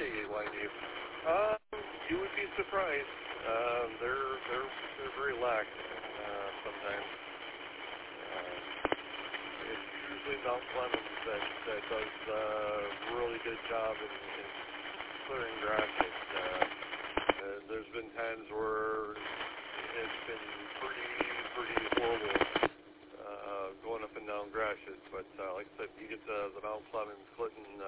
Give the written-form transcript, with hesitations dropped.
YD. You would be surprised. They're very lax sometimes. It's usually Mount Clemens that does a really good job in clearing grasses. There's been times where it's been pretty horrible going up and down grasses, but like I said, you get the Mount Clemens, Clinton,